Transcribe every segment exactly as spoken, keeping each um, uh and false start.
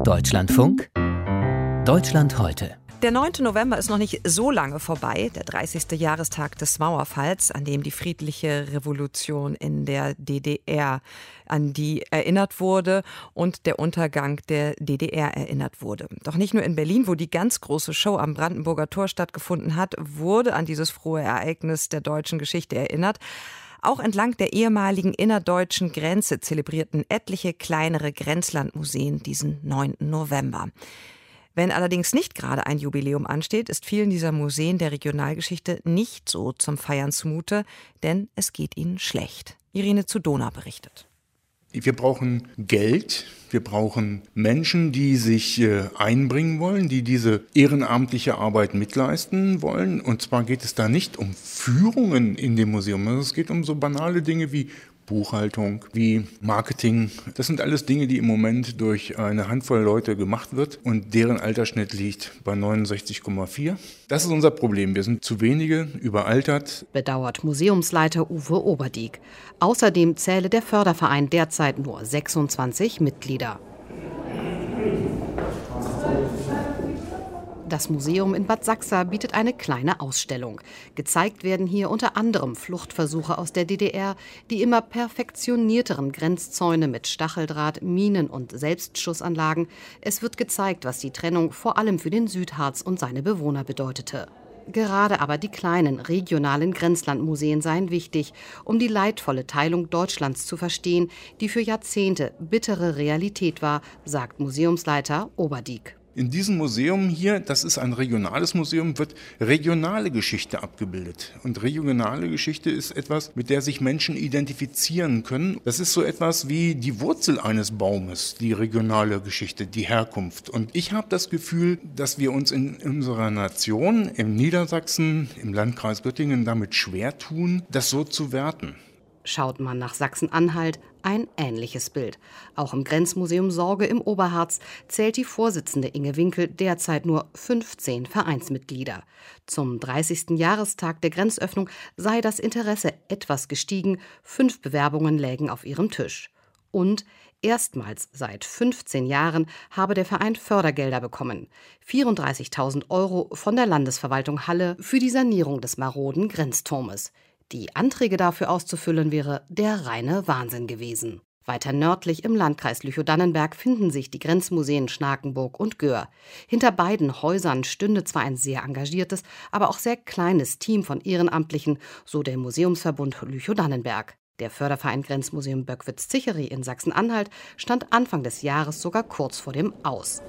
Deutschlandfunk Deutschland heute. Der neunte November ist noch nicht so lange vorbei, der dreißigste Jahrestag des Mauerfalls, an dem die friedliche Revolution in der D D R, an die erinnert wurde und der Untergang der D D R erinnert wurde. Doch nicht nur in Berlin, wo die ganz große Show am Brandenburger Tor stattgefunden hat, wurde an dieses frohe Ereignis der deutschen Geschichte erinnert. Auch entlang der ehemaligen innerdeutschen Grenze zelebrierten etliche kleinere Grenzlandmuseen diesen neunten November. Wenn allerdings nicht gerade ein Jubiläum ansteht, ist vielen dieser Museen der Regionalgeschichte nicht so zum Feiern zumute, denn es geht ihnen schlecht. Irene Zudona berichtet. Wir brauchen Geld, wir brauchen Menschen, die sich äh, einbringen wollen, die diese ehrenamtliche Arbeit mitleisten wollen. Und zwar geht es da nicht um Führungen in dem Museum, sondern es geht um so banale Dinge wie Buchhaltung, wie Marketing. Das sind alles Dinge, die im Moment durch eine Handvoll Leute gemacht wird und deren Altersschnitt liegt bei neunundsechzig Komma vier. Das ist unser Problem. Wir sind zu wenige, überaltert. Bedauert Museumsleiter Uwe Oberdiek. Außerdem zähle der Förderverein derzeit nur sechsundzwanzig Mitglieder. Das Museum in Bad Sachsa bietet eine kleine Ausstellung. Gezeigt werden hier unter anderem Fluchtversuche aus der D D R, die immer perfektionierteren Grenzzäune mit Stacheldraht, Minen und Selbstschussanlagen. Es wird gezeigt, was die Trennung vor allem für den Südharz und seine Bewohner bedeutete. Gerade aber die kleinen regionalen Grenzlandmuseen seien wichtig, um die leidvolle Teilung Deutschlands zu verstehen, die für Jahrzehnte bittere Realität war, sagt Museumsleiter Oberdiek. In diesem Museum hier, das ist ein regionales Museum, wird regionale Geschichte abgebildet. Und regionale Geschichte ist etwas, mit der sich Menschen identifizieren können. Das ist so etwas wie die Wurzel eines Baumes, die regionale Geschichte, die Herkunft. Und ich habe das Gefühl, dass wir uns in unserer Nation, im Niedersachsen, im Landkreis Göttingen damit schwer tun, das so zu werten. Schaut man nach Sachsen-Anhalt, ein ähnliches Bild. Auch im Grenzmuseum Sorge im Oberharz zählt die Vorsitzende Inge Winkel derzeit nur fünfzehn Vereinsmitglieder. Zum dreißigsten Jahrestag der Grenzöffnung sei das Interesse etwas gestiegen, fünf Bewerbungen lägen auf ihrem Tisch. Und erstmals seit fünfzehn Jahren habe der Verein Fördergelder bekommen. vierunddreißigtausend Euro von der Landesverwaltung Halle für die Sanierung des maroden Grenzturmes. Die Anträge dafür auszufüllen wäre der reine Wahnsinn gewesen. Weiter nördlich im Landkreis Lüchow-Dannenberg finden sich die Grenzmuseen Schnakenburg und Göhr. Hinter beiden Häusern stünde zwar ein sehr engagiertes, aber auch sehr kleines Team von Ehrenamtlichen, so der Museumsverbund Lüchow-Dannenberg. Der Förderverein Grenzmuseum Böckwitz-Zicheri in Sachsen-Anhalt stand Anfang des Jahres sogar kurz vor dem Aus.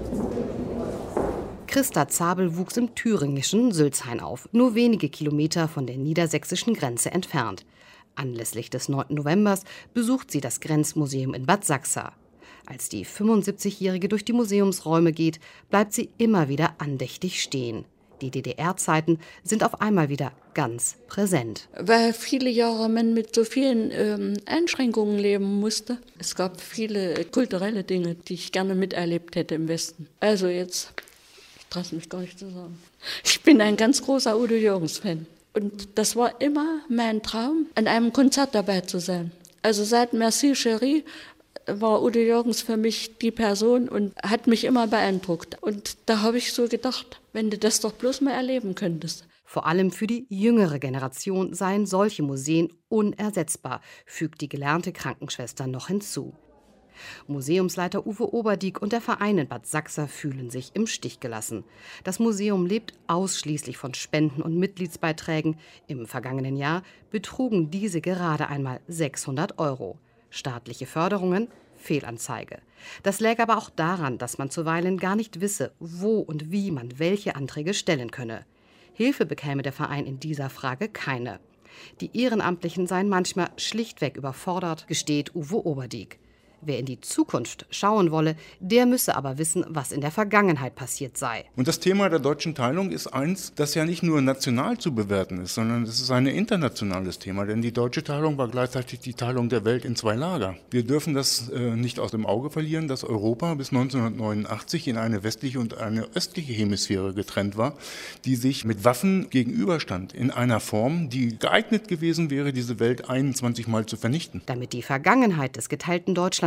Christa Zabel wuchs im thüringischen Sülzhain auf, nur wenige Kilometer von der niedersächsischen Grenze entfernt. Anlässlich des neunten Novembers besucht sie das Grenzmuseum in Bad Sachsa. Als die fünfundsiebzigjährige durch die Museumsräume geht, bleibt sie immer wieder andächtig stehen. Die D D R-Zeiten sind auf einmal wieder ganz präsent. Weil viele Jahre man mit so vielen ähm, Einschränkungen leben musste. Es gab viele kulturelle Dinge, die ich gerne miterlebt hätte im Westen. Also jetzt... Ich traue mich gar nicht zu sagen. Ich bin ein ganz großer Udo Jürgens-Fan. Und das war immer mein Traum, an einem Konzert dabei zu sein. Also seit Merci Chérie war Udo Jürgens für mich die Person und hat mich immer beeindruckt. Und da habe ich so gedacht, wenn du das doch bloß mal erleben könntest. Vor allem für die jüngere Generation seien solche Museen unersetzbar, fügt die gelernte Krankenschwester noch hinzu. Museumsleiter Uwe Oberdiek und der Verein in Bad Sachsa fühlen sich im Stich gelassen. Das Museum lebt ausschließlich von Spenden und Mitgliedsbeiträgen. Im vergangenen Jahr betrugen diese gerade einmal sechshundert Euro. Staatliche Förderungen? Fehlanzeige. Das läge aber auch daran, dass man zuweilen gar nicht wisse, wo und wie man welche Anträge stellen könne. Hilfe bekäme der Verein in dieser Frage keine. Die Ehrenamtlichen seien manchmal schlichtweg überfordert, gesteht Uwe Oberdiek. Wer in die Zukunft schauen wolle, der müsse aber wissen, was in der Vergangenheit passiert sei. Und das Thema der deutschen Teilung ist eins, das ja nicht nur national zu bewerten ist, sondern es ist ein internationales Thema. Denn die deutsche Teilung war gleichzeitig die Teilung der Welt in zwei Lager. Wir dürfen das äh, nicht aus dem Auge verlieren, dass Europa bis neunzehnhundertneunundachtzig in eine westliche und eine östliche Hemisphäre getrennt war, die sich mit Waffen gegenüberstand. In einer Form, die geeignet gewesen wäre, diese Welt einundzwanzig Mal zu vernichten. Damit die Vergangenheit des geteilten Deutschlands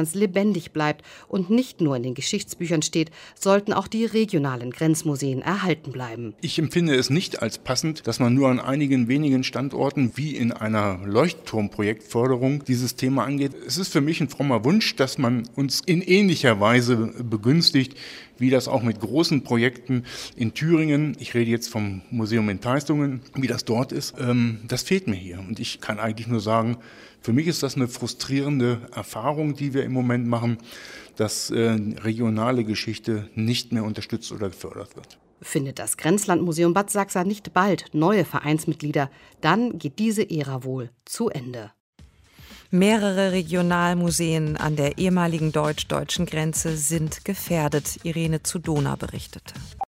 Deutschlands lebendig bleibt und nicht nur in den Geschichtsbüchern steht, sollten auch die regionalen Grenzmuseen erhalten bleiben. Ich empfinde es nicht als passend, dass man nur an einigen wenigen Standorten wie in einer Leuchtturmprojektförderung dieses Thema angeht. Es ist für mich ein frommer Wunsch, dass man uns in ähnlicher Weise begünstigt, wie das auch mit großen Projekten in Thüringen, ich rede jetzt vom Museum in Teistungen, wie das dort ist, ähm, das fehlt mir hier. Und ich kann eigentlich nur sagen, für mich ist das eine frustrierende Erfahrung, die wir im Moment machen, dass äh, regionale Geschichte nicht mehr unterstützt oder gefördert wird. Findet das Grenzlandmuseum Bad Sachsa nicht bald neue Vereinsmitglieder, dann geht diese Ära wohl zu Ende. Mehrere Regionalmuseen an der ehemaligen deutsch-deutschen Grenze sind gefährdet, Irene Zudona berichtete.